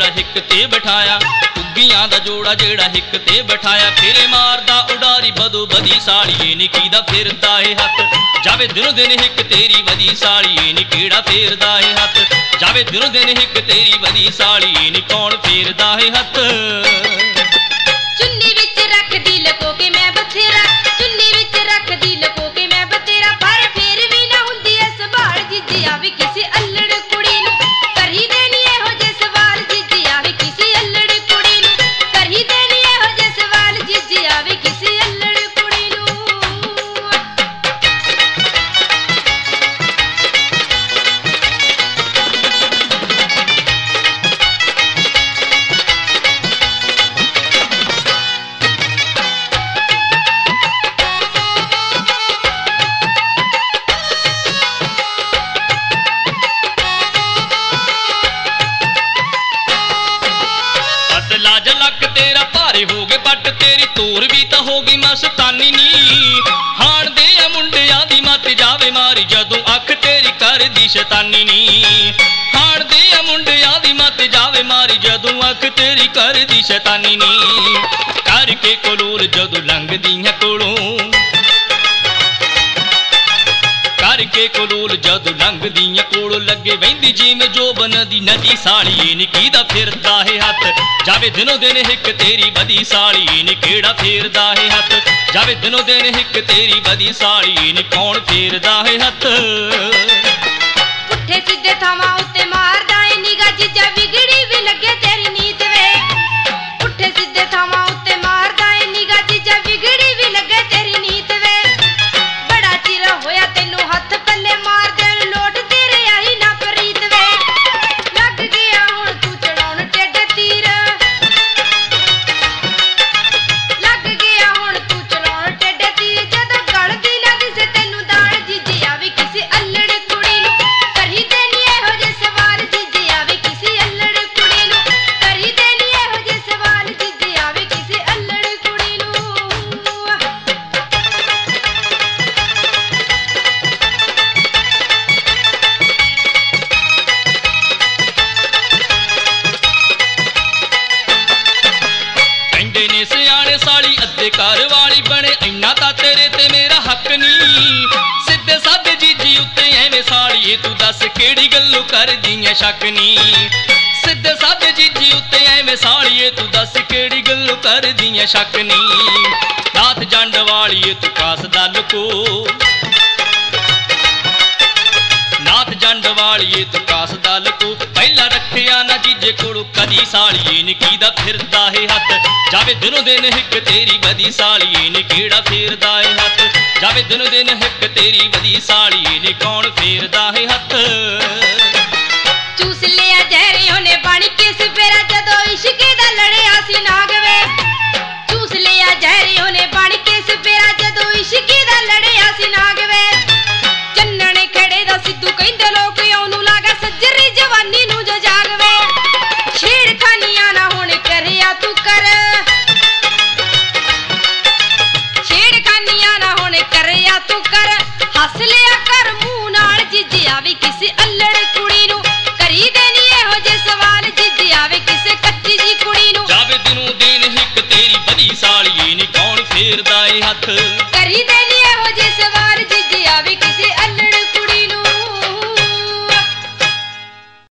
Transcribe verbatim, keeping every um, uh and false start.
जेड़ा हिक ते बिठाया, घुग्गियां दा जोड़ा जेड़ा हिक ते बिठाया। फेरे मारदा उडारी बदो बदी साड़िए नी कीदा फिरदा है हथ, जावे दिनों दिन हिक तेरी वदी साड़िए नी केड़ा फेरदा है हथ, जावे दिनों दिन हिक तेरी वदी साड़िए नी कौन फेरदा है हथ। चुन्नी विच रख दी लको के मैं बथेरा, चुन्नी विच रख दी लको के मैं बथेरा, पर फिर भी ना हुंदी ऐ संभाल जिज्जी आवे किसी अल्लड़ कुड़ी नूं करी देनी एहो जे सवाल जिज्जी आवे किसी अल्लड़ कुड़ी नूं करी देनी एहो जे सवाल जिज्जी आवे किसी अल्लड़ कुड़ी नूं। लाज लक तेरा भारे हो गए पट, तेरी तोर भी तो हो गई मस्तानी नी। हाण दे मुंडियां दी मत जावे मारी जदों अख तेरी कर दी शैतानी नी। हाण दे मुंडियां दी मत जावे मारी जदों अख तेरी कर दी शैतानी नी। करके कोलूर जदों लंघदियां कोलों, करके कोलूल जदों लंघदियां कोलों लगे वहिंदी जिवें जोबन दी नदी साड़िए नी कीदा फिरदा है हथ, जावे दिनों दिन हिक तेरी वदी साड़िए नी केड़ा फेरदा है हथ, जावे दिनों दिन हिक तेरी वदी साड़िए नी कौन फेरदा है हथ। पुट्ठे सिद्धे थावां उत्ते मारदा ए निगाह जिज्जा विगड़ी भी लगे तेरी नीत वे, पुट्ठे सिद्धे थावां उत्ते मारदा ए निगाह जिज्जा विगड़ी भी लगे तेरी नीत वे। बड़ा चिर होया तैनूं हथ पल्ले मार देण लोट तेरे आई ना प्रीत वे, लग गया हुण तू चढ़ाउण टेढ़े तीर, लग गया हुण तू चढ़ाउण टेढ़े तीर, जदों गल दी ना दिसे तैनूं दाण जिज्जी आवे किसी अल्लड़ कुड़ी नूं करी देनी एहो जे सवाल जिज्जी आवे किसी अल्लड़ कुड़ी नूं करी देनी एहो जे सवाल जिज्जी आवे किसी अल्लड़ कुड़ी नूं। ਕਹਿੰਦੇ ਨੇ ਸਿਆਣੇ ਸਾਲੀ ਅੱਧੇ ਘਰ ਵਾਲੀ ਬਣੇ, ਇੰਨਾ ਤਾਂ ਤੇਰੇ ਤੇ ਮੇਰਾ ਹੱਕ ਨਹੀਂ। ਸਿੱਧੇ ਸਾਦੇ ਜੀਜੀ ਉੱਤੇ ਐਵੇਂ ਸਾਲੀਏ ਤੂੰ ਦੱਸ ਕਿਹੜੀ ਗੱਲੋਂ ਕਰਦੀ ਐ ਸ਼ੱਕ ਨਹੀਂ। ਸਿੱਧੇ ਸਾਦੇ ਜੀਜੀ ਉੱਤੇ ਐਵੇਂ ਸਾਲੀਏ ਤੂੰ ਦੱਸ ਕਿਹੜੀ ਗੱਲੋਂ ਕਰਦੀ ਐ ਸ਼ੱਕ ਨਹੀਂ। ਨਾਥ ਜੰਡ ਵਾਲੀਏ ਤੂੰ ਕਾਸ ਦਾ ਲੁਕੋ, नाथ जंड वालिए तू कास दल को पहला रखिया ना जीजे कोड़ो कदी सालिए नी कीदा फिरदा है हथ, जावे दिनों दिन हिक तेरी वदी सालिए नी केड़ा फेरदा है हथ, जावे दिनों दिन हिक तेरी वदी सालिए नी कौन फेरदा है हथ।